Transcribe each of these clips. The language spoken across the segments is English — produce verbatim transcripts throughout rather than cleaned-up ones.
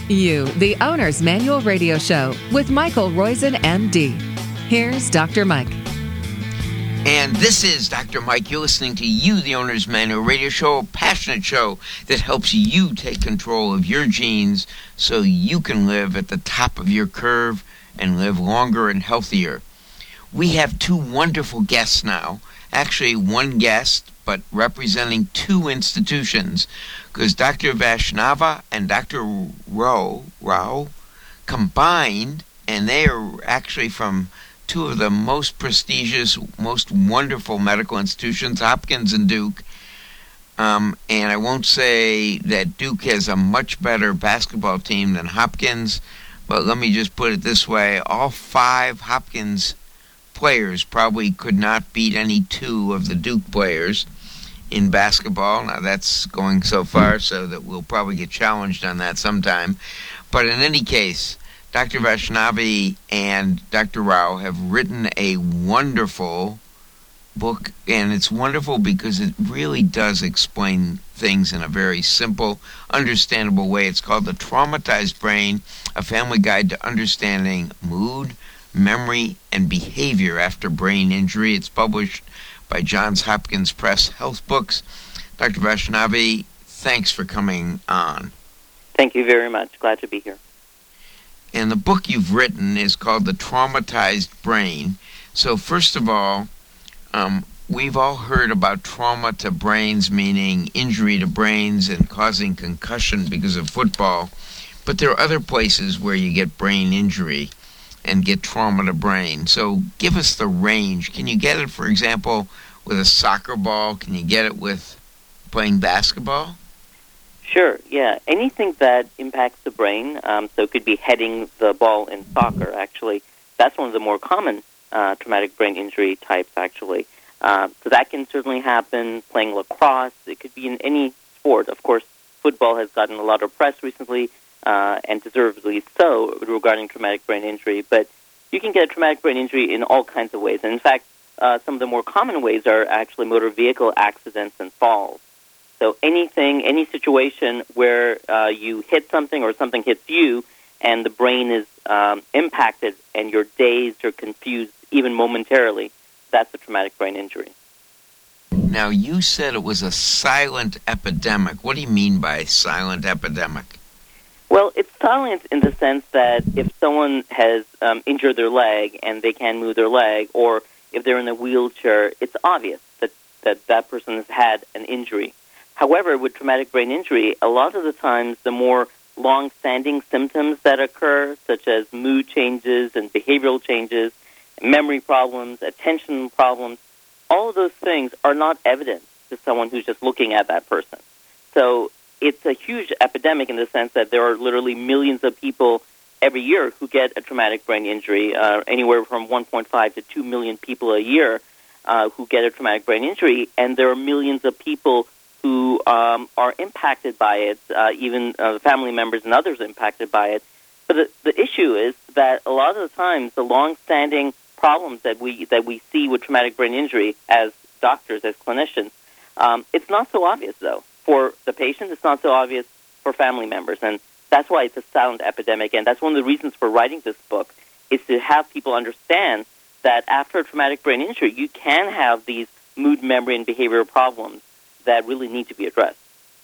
You, the Owner's Manual Radio Show with Michael Roizen, M D. Here's Doctor Mike. And this is Doctor Mike. You're listening to You, the Owner's Manual Radio Show, a passionate show that helps you take control of your genes so you can live at the top of your curve and live longer and healthier. We have two wonderful guests now. Actually, one guest, but representing two institutions, because Doctor Vaishnava and Doctor Rao, Rao combined, and they are actually from two of the most prestigious, most wonderful medical institutions, Hopkins and Duke. Um, and I won't say that Duke has a much better basketball team than Hopkins, but let me just put it this way. All five Hopkins players probably could not beat any two of the Duke players in basketball. Now, that's going so far so that we'll probably get challenged on that sometime. But in any case, Doctor Vaishnavi and Doctor Rao have written a wonderful book, and it's wonderful because it really does explain things in a very simple, understandable way. It's called The Traumatized Brain, a family guide to understanding mood, memory, and behavior after brain injury. It's published by Johns Hopkins Press Health Books. Doctor Vaishnavi, thanks for coming on. Thank you very much. Glad to be here. And the book you've written is called The Traumatized Brain. So first of all, um, we've all heard about trauma to brains, meaning injury to brains and causing concussion because of football. But there are other places where you get brain injury and get trauma to brain. So give us the range. Can you get it, for example, with a soccer ball? Can you get it with playing basketball? Sure, yeah. Anything that impacts the brain, um, so it could be heading the ball in soccer, actually. That's one of the more common uh, traumatic brain injury types, actually. Uh, so that can certainly happen playing lacrosse. It could be in any sport. Of course, football has gotten a lot of press recently, uh, and deservedly so, regarding traumatic brain injury. But you can get a traumatic brain injury in all kinds of ways. And in fact, uh, some of the more common ways are actually motor vehicle accidents and falls. So anything, any situation where uh, you hit something or something hits you and the brain is um, impacted and you're dazed or confused even momentarily, that's a traumatic brain injury. Now, you said it was a silent epidemic. What do you mean by silent epidemic? Well, it's silent in the sense that if someone has um, injured their leg and they can't move their leg, or if they're in a wheelchair, it's obvious that that, that person has had an injury. However, with traumatic brain injury, a lot of the times the more long-standing symptoms that occur, such as mood changes and behavioral changes, memory problems, attention problems, all of those things are not evident to someone who's just looking at that person. So it's a huge epidemic in the sense that there are literally millions of people every year who get a traumatic brain injury, uh, anywhere from one point five to two million people a year uh, who get a traumatic brain injury, and there are millions of people who um, are impacted by it, uh, even uh, family members and others impacted by it. But the, the issue is that a lot of the times the long-standing problems that we that we see with traumatic brain injury as doctors, as clinicians, um, it's not so obvious, though. For the patient, it's not so obvious for family members, and that's why it's a silent epidemic, and that's one of the reasons for writing this book, is to have people understand that after a traumatic brain injury, you can have these mood, memory, and behavioral problems that really need to be addressed.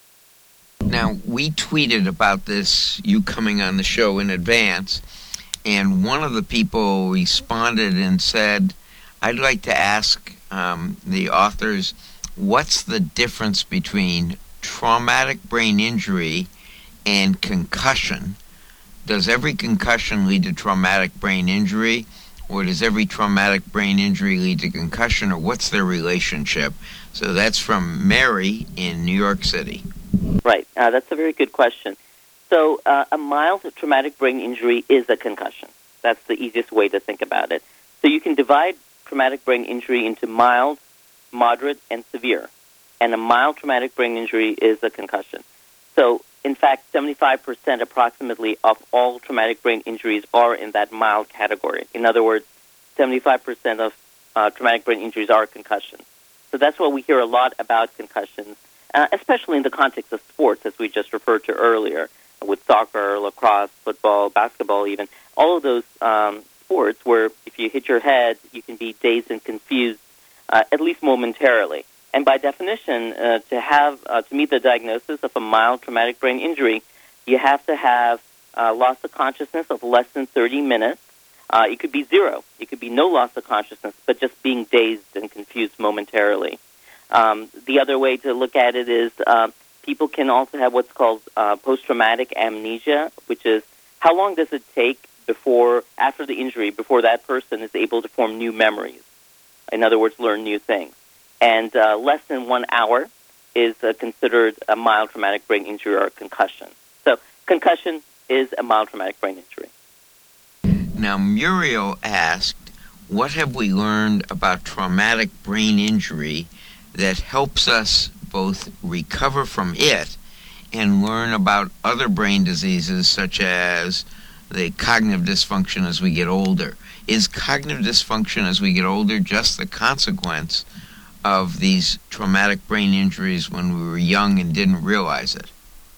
Now, we tweeted about this, you coming on the show in advance, and one of the people responded and said, I'd like to ask um, the authors, what's the difference between traumatic brain injury and concussion? Does every concussion lead to traumatic brain injury, or does every traumatic brain injury lead to concussion, or what's their relationship? So that's from Mary in New York City. Right. Uh, that's a very good question. So uh, a mild traumatic brain injury is a concussion. That's the easiest way to think about it. So you can divide traumatic brain injury into mild, moderate, and severe. And a mild traumatic brain injury is a concussion. So, in fact, seventy-five percent approximately of all traumatic brain injuries are in that mild category. In other words, seventy-five percent of uh, traumatic brain injuries are concussions. So that's why we hear a lot about concussions, uh, especially in the context of sports, as we just referred to earlier. with soccer, lacrosse, football, basketball even, all of those um, sports where if you hit your head, you can be dazed and confused, uh, at least momentarily. And by definition, uh, to have uh, to meet the diagnosis of a mild traumatic brain injury, you have to have uh, loss of consciousness of less than thirty minutes. Uh, it could be zero. It could be no loss of consciousness, but just being dazed and confused momentarily. Um, the other way to look at it is uh, people can also have what's called uh, post-traumatic amnesia, which is how long does it take before, after the injury, before that person is able to form new memories. In other words, learn new things. And uh, less than one hour is uh, considered a mild traumatic brain injury or a concussion. So concussion is a mild traumatic brain injury. Now, Muriel asked, what have we learned about traumatic brain injury that helps us both recover from it and learn about other brain diseases such as the cognitive dysfunction as we get older? Is cognitive dysfunction as we get older just the consequence of these traumatic brain injuries when we were young and didn't realize it?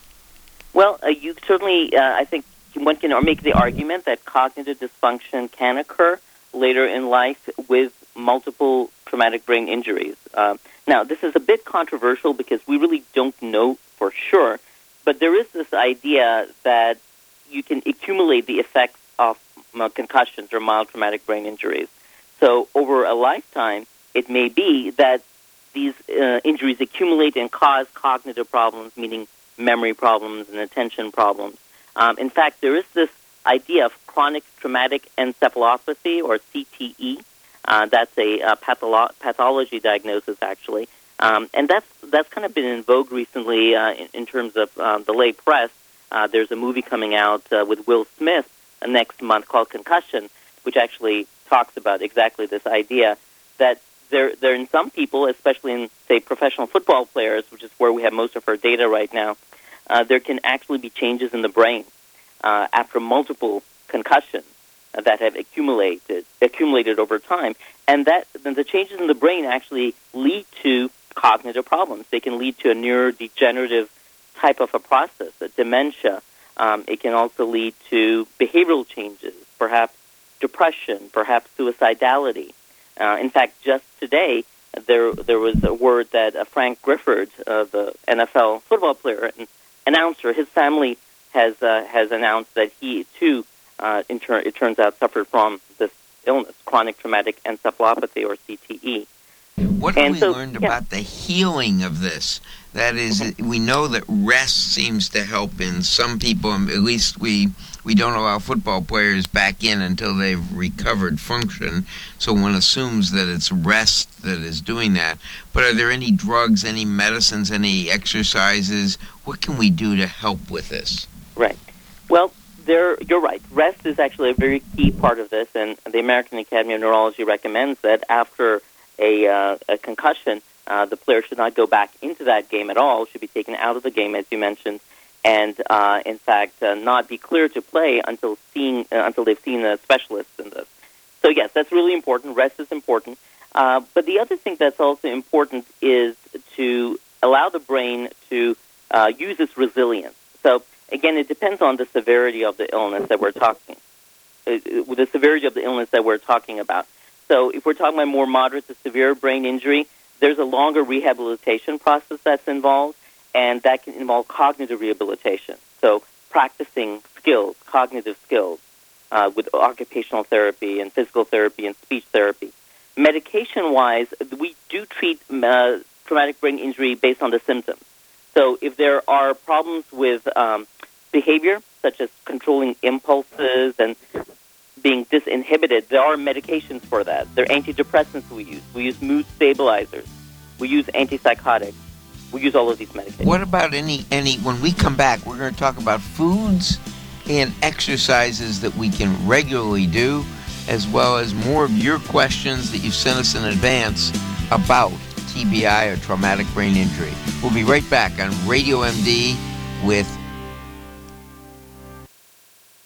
Well, uh, you certainly, uh, I think, one can make the argument that cognitive dysfunction can occur later in life with multiple traumatic brain injuries. Uh, now, this is a bit controversial because we really don't know for sure, but there is this idea that you can accumulate the effects of uh, concussions or mild traumatic brain injuries. So over a lifetime, it may be that these uh, injuries accumulate and cause cognitive problems, meaning memory problems and attention problems. Um, in fact, there is this idea of chronic traumatic encephalopathy, or C T E. Uh, that's a uh, patholo- pathology diagnosis, actually. Um, and that's that's kind of been in vogue recently uh, in, in terms of um, the lay press. Uh, there's a movie coming out uh, with Will Smith uh, next month called Concussion, which actually talks about exactly this idea that there, there in some people, especially in, say, professional football players, which is where we have most of our data right now, uh, there can actually be changes in the brain uh, after multiple concussions uh, that have accumulated accumulated over time. And that then the changes in the brain actually lead to cognitive problems. They can lead to a neurodegenerative type of a process, a dementia. Um, it can also lead to behavioral changes, perhaps depression, perhaps suicidality. Uh, in fact, just today, there there was a word that uh, Frank Gifford, uh, the N F L football player and announcer, his family has uh, has announced that he, too, uh, in turn, it turns out, suffered from this illness, chronic traumatic encephalopathy, or C T E. What have and we so, learned yeah. about the healing of this? That is, we know that rest seems to help in some people. At least we we don't allow football players back in until they've recovered function. So one assumes that it's rest that is doing that. But are there any drugs, any medicines, any exercises? What can we do to help with this? Right. Well, there you're right. Rest is actually a very key part of this, and the American Academy of Neurology recommends that after a, uh, a concussion, uh, the player should not go back into that game at all, should be taken out of the game, as you mentioned, and uh, in fact uh, not be cleared to play until seeing uh, until they've seen a specialist in this. So yes, that's really important. Rest is important. Uh, but the other thing that's also important is to allow the brain to uh, use its resilience. So again, it depends on the severity of the illness that we're talking, uh, the severity of the illness that we're talking about. So if we're talking about more moderate to severe brain injury, there's a longer rehabilitation process that's involved, and that can involve cognitive rehabilitation. So practicing skills, cognitive skills, uh, with occupational therapy and physical therapy and speech therapy. Medication-wise, we do treat uh, traumatic brain injury based on the symptoms. So if there are problems with um, behavior, such as controlling impulses and being disinhibited, there are medications for that. There are antidepressants we use. We use mood stabilizers. We use antipsychotics. We use all of these medications. What about any, any when we come back, we're going to talk about foods and exercises that we can regularly do, as well as more of your questions that you've sent us in advance about T B I or traumatic brain injury. We'll be right back on Radio M D with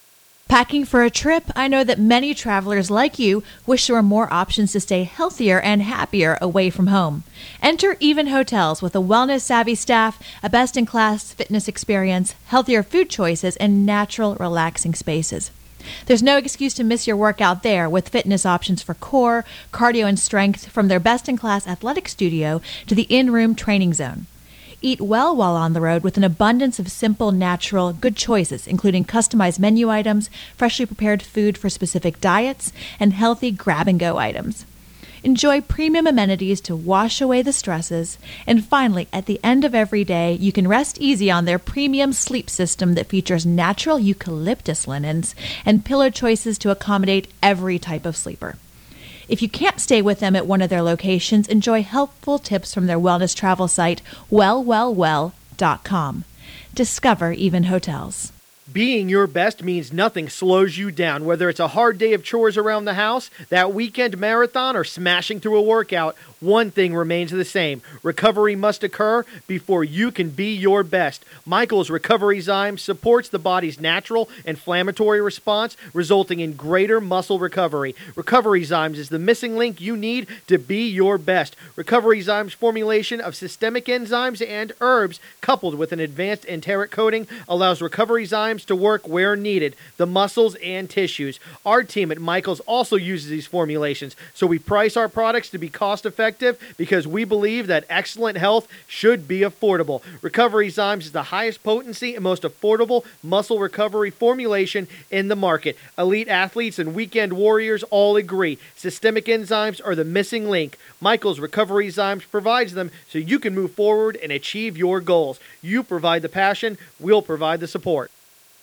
Packing for a trip? I know that many travelers like you wish there were more options to stay healthier and happier away from home. Enter Even Hotels with a wellness-savvy staff, a best-in-class fitness experience, healthier food choices, and natural, relaxing spaces. There's no excuse to miss your workout there with fitness options for core, cardio, and strength from their best-in-class athletic studio to the in-room training zone. Eat well while on the road with an abundance of simple, natural, good choices, including customized menu items, freshly prepared food for specific diets, and healthy grab-and-go items. Enjoy premium amenities to wash away the stresses. And finally, at the end of every day, you can rest easy on their premium sleep system that features natural eucalyptus linens and pillow choices to accommodate every type of sleeper. If you can't stay with them at one of their locations, enjoy helpful tips from their wellness travel site, well well well dot com. Discover Even Hotels. Being your best means nothing slows you down. Whether it's a hard day of chores around the house, that weekend marathon, or smashing through a workout, one thing remains the same. Recovery must occur before you can be your best. Michael's Recovery Zyme supports the body's natural inflammatory response, resulting in greater muscle recovery. Recovery Zymes is the missing link you need to be your best. Recovery Zyme's formulation of systemic enzymes and herbs, coupled with an advanced enteric coating, allows Recovery Zymes to work where needed, the muscles and tissues. Our team at Michael's also uses these formulations, so we price our products to be cost effective because we believe that excellent health should be affordable. Recovery Zymes is the highest potency and most affordable muscle recovery formulation in the market. Elite athletes and weekend warriors all agree. Systemic enzymes are the missing link. Michael's Recovery Zymes provides them so you can move forward and achieve your goals. You provide the passion, we'll provide the support.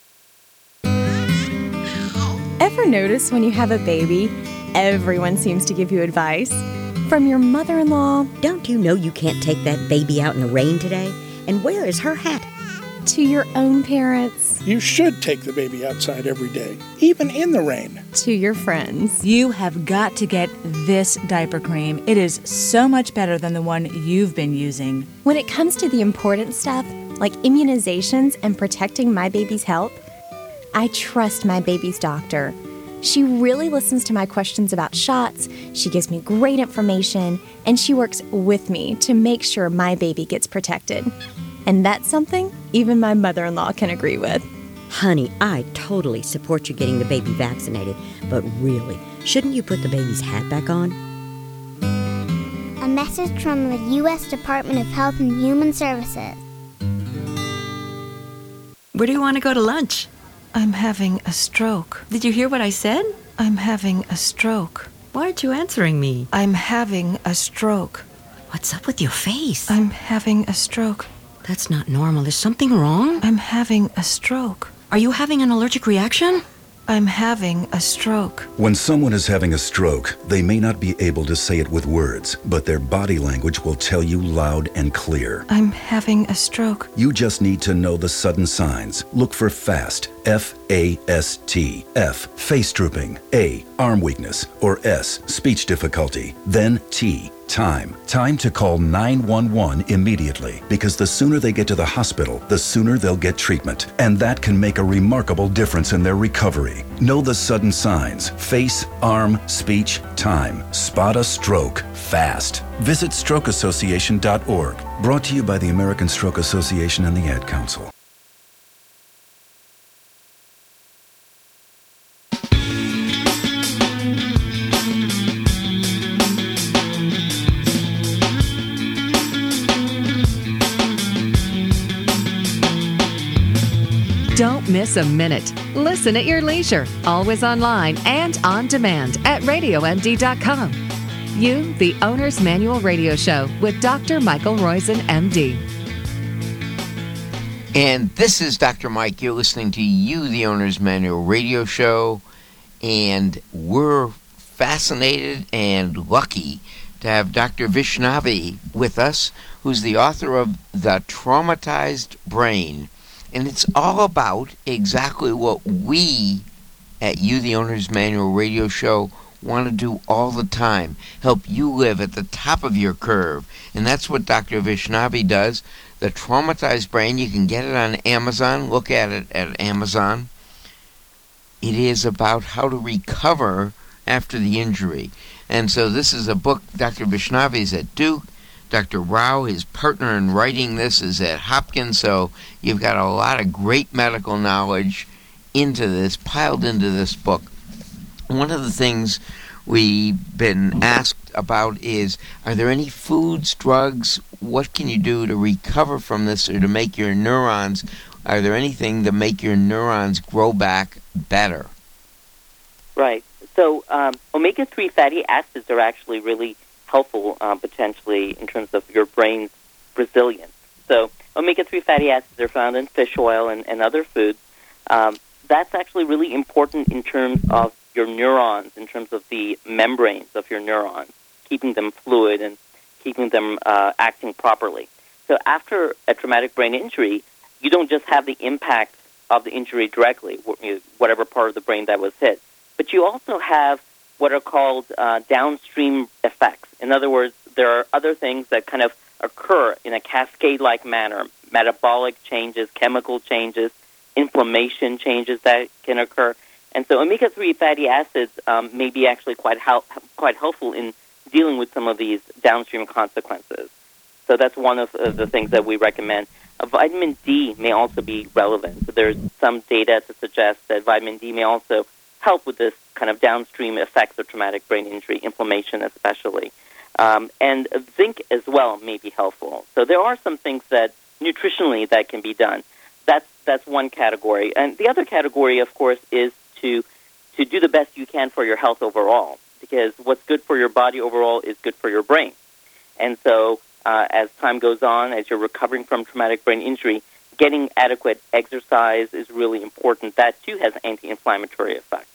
Ever notice when you have a baby, everyone seems to give you advice? From your mother-in-law, don't you know you can't take that baby out in the rain today? And where is her hat? To your own parents. You should take the baby outside every day, even in the rain. To your friends. You have got to get this diaper cream. It is so much better than the one you've been using. When it comes to the important stuff, like immunizations and protecting my baby's health, I trust my baby's doctor. She really listens to my questions about shots, she gives me great information, and she works with me to make sure my baby gets protected. And that's something even my mother-in-law can agree with. Honey, I totally support you getting the baby vaccinated, but really, shouldn't you put the baby's hat back on? A message from the U S Department of Health and Human Services. Where do you want to go to lunch? I'm having a stroke. Did you hear what I said? I'm having a stroke. Why aren't you answering me? I'm having a stroke. What's up with your face? I'm having a stroke. That's not normal. Is something wrong? I'm having a stroke. Are you having an allergic reaction? I'm having a stroke. When someone is having a stroke, they may not be able to say it with words, but their body language will tell you loud and clear. I'm having a stroke. You just need to know the sudden signs. Look for FAST, F A S T. F, face drooping. A, arm weakness. Or S, speech difficulty. Then T, time. Time to call nine one one immediately, because the sooner they get to the hospital, the sooner they'll get treatment. And that can make a remarkable difference in their recovery. Know the sudden signs. Face, arm, speech, time. Spot a stroke fast. Visit stroke association dot org. Brought to you by the American Stroke Association and the Ad Council. Don't miss a minute. Listen at your leisure, always online and on demand at radio m d dot com. You, the Owner's Manual Radio Show with Doctor Michael Roizen, M D. And this is Doctor Mike. You're listening to You, the Owner's Manual Radio Show. And we're fascinated and lucky to have Doctor Vaishnavi with us, who's the author of The Traumatized Brain. And it's all about exactly what we at You, the Owner's Manual Radio Show want to do all the time. Help you live at the top of your curve. And that's what Doctor Vaishnavi does. The Traumatized Brain, you can get it on Amazon. Look at it at Amazon. it is about how to recover after the injury. And so this is a book. Doctor Vaishnavi is at Duke. Doctor Rao, his partner in writing this, is at Hopkins. So you've got a lot of great medical knowledge into this, piled into this book. One of the things we've been asked about is, are there any foods, drugs, what can you do to recover from this or to make your neurons, are there anything to make your neurons grow back better? Right. So um, omega three fatty acids are actually really helpful uh, potentially in terms of your brain's resilience. So omega three fatty acids are found in fish oil and, and other foods. Um, that's actually really important in terms of your neurons, in terms of the membranes of your neurons, keeping them fluid and keeping them uh, acting properly. So after a traumatic brain injury, you don't just have the impact of the injury directly, whatever part of the brain that was hit, but you also have what are called uh, downstream effects. In other words, there are other things that kind of occur in a cascade-like manner, metabolic changes, chemical changes, inflammation changes that can occur. And so omega three fatty acids um, may be actually quite help, quite helpful in dealing with some of these downstream consequences. So that's one of uh, the things that we recommend. Uh, vitamin D may also be relevant. So there's some data to suggest that vitamin D may also help with this kind of downstream effects of traumatic brain injury, inflammation especially. Um, and zinc as well may be helpful. So there are some things that nutritionally that can be done. That's that's one category. And the other category, of course, is to to do the best you can for your health overall, because what's good for your body overall is good for your brain. And so uh, as time goes on, as you're recovering from traumatic brain injury, getting adequate exercise is really important. That, too, has anti-inflammatory effects.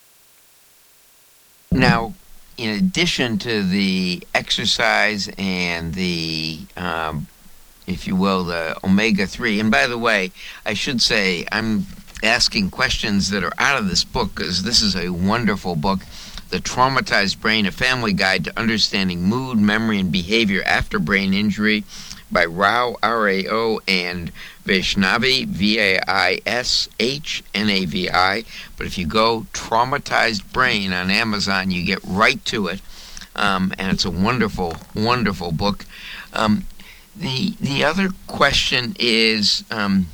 Now, in addition to the exercise and the, um, if you will, the omega three, and by the way, I should say I'm asking questions that are out of this book because this is a wonderful book, The Traumatized Brain, A Family Guide to Understanding Mood, Memory, and Behavior After Brain Injury by Rao, R A O, and Vaishnavi, V A I S H N A V I. But if you go Traumatized Brain on Amazon, you get right to it. Um, and it's a wonderful, wonderful book. Um, the, the other question is... Um,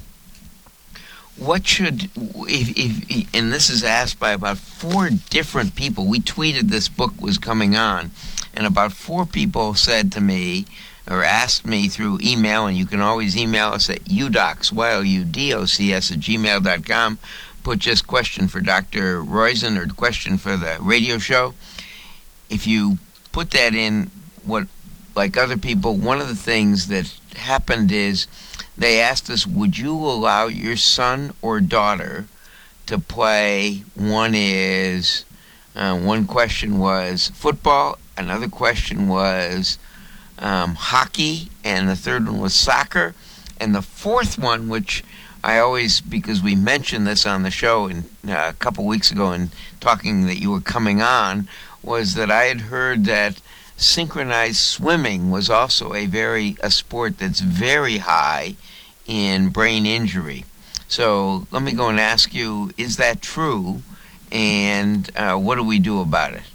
What should, if, if, and this is asked by about four different people. We tweeted this book was coming on, and about four people said to me, or asked me through email, and you can always email us at udocs, Y O U D O C S, at gmail dot com. Put just question for Doctor Roizen or question for the radio show. If you put that in, what, like other people, one of the things that happened is, they asked us, would you allow your son or daughter to play? One is, uh, one question was football, another question was um, hockey, and the third one was soccer. And the fourth one, which I always, because we mentioned this on the show in, uh, a couple weeks ago in talking that you were coming on, was that I had heard that synchronized swimming was also a very a sport that's very high in brain injury. So let me go and ask you, is that true? And uh, what do we do about it?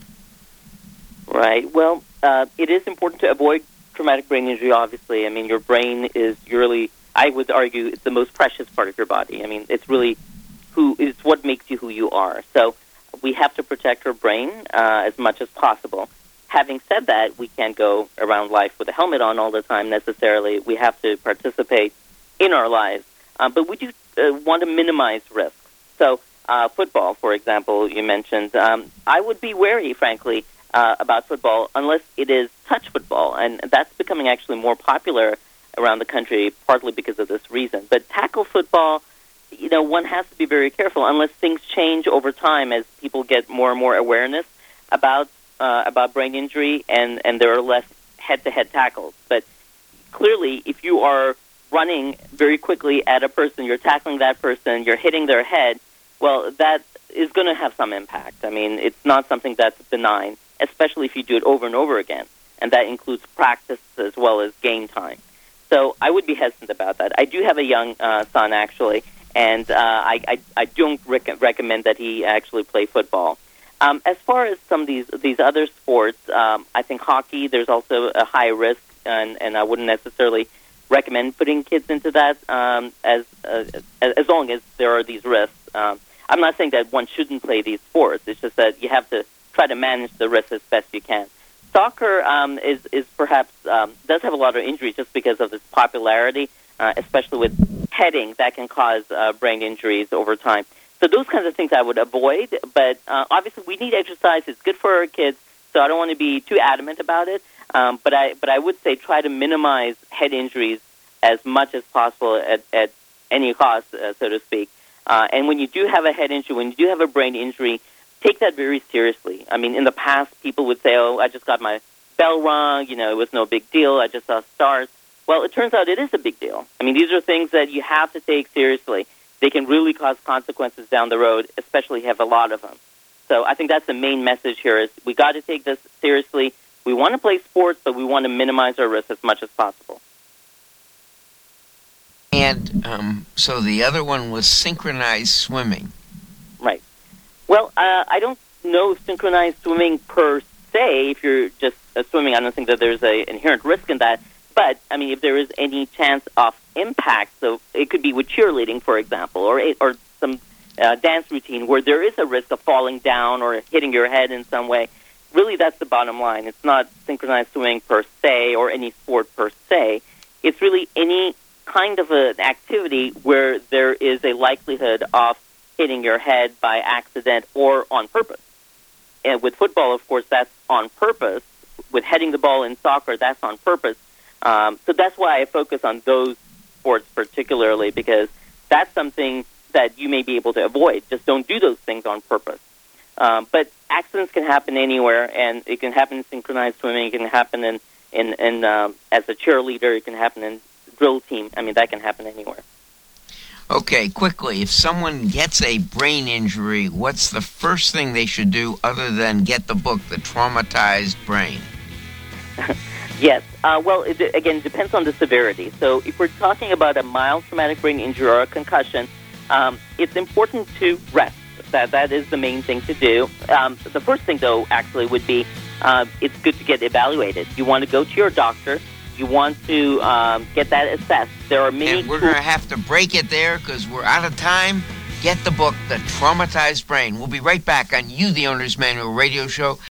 Right. Well, uh, it is important to avoid traumatic brain injury, obviously. I mean, your brain is really, I would argue, it's the most precious part of your body. I mean, it's really who it's what makes you who you are. So we have to protect our brain uh, as much as possible. Having said that, we can't go around life with a helmet on all the time necessarily. We have to participate in our lives. Uh, but we do uh, want to minimize risks. So uh, football, for example, you mentioned, um, I would be wary, frankly, uh, about football unless it is touch football. And that's becoming actually more popular around the country, partly because of this reason. But tackle football, you know, one has to be very careful unless things change over time as people get more and more awareness about uh, about brain injury and, and there are less head-to-head tackles. But clearly, if you are running very quickly at a person, you're tackling that person, you're hitting their head, well, that is going to have some impact. I mean, it's not something that's benign, especially if you do it over and over again. And that includes practice as well as game time. So I would be hesitant about that. I do have a young uh, son, actually, and uh, I, I, I don't rec- recommend that he actually play football. Um, as far as some of these these other sports, um, I think hockey, there's also a high risk, and, and I wouldn't necessarily recommend putting kids into that um, as, uh, as as long as there are these risks. Um, I'm not saying that one shouldn't play these sports. It's just that you have to try to manage the risks as best you can. Soccer um, is is perhaps um, does have a lot of injuries just because of its popularity, uh, especially with heading that can cause uh, brain injuries over time. So those kinds of things I would avoid. But uh, obviously, we need exercise. It's good for our kids. So I don't want to be too adamant about it. Um, but I but I would say try to minimize head injuries as much as possible at, at any cost, uh, so to speak. Uh, and when you do have a head injury, when you do have a brain injury, take that very seriously. I mean, in the past, people would say, oh, I just got my bell rung, you know, it was no big deal, I just saw stars. Well, it turns out it is a big deal. I mean, these are things that you have to take seriously. They can really cause consequences down the road, especially if you have a lot of them. So I think that's the main message here is we got to take this seriously. We want to play sports, but we want to minimize our risks as much as possible. And um, so the other one was synchronized swimming. Right. Well, uh, I don't know synchronized swimming per se. If you're just uh, swimming, I don't think that there's an inherent risk in that. But, I mean, if there is any chance of impact, so it could be with cheerleading, for example, or or some uh, dance routine where there is a risk of falling down or hitting your head in some way, really that's the bottom line. It's not synchronized swimming per se or any sport per se. It's really any kind of an activity where there is a likelihood of hitting your head by accident or on purpose. And with football, of course, that's on purpose. With heading the ball in soccer, that's on purpose. Um, so that's why I focus on those sports particularly, because that's something that you may be able to avoid. Just don't do those things on purpose. Um, but accidents can happen anywhere, and it can happen in synchronized swimming. It can happen in, in, in um, as a cheerleader. It can happen in drill team. I mean, that can happen anywhere. Okay, quickly, if someone gets a brain injury, what's the first thing they should do other than get the book, The Traumatized Brain? Yes. Uh, well, it, again, it depends on the severity. So if we're talking about a mild traumatic brain injury or a concussion, um, it's important to rest. That That is the main thing to do. Um, the first thing, though, actually would be uh, it's good to get evaluated. You want to go to your doctor. You want to um, get that assessed. There are many... And we're going to have to break it there because we're out of time. Get the book, The Traumatized Brain. We'll be right back on You, the Owner's Manual radio show.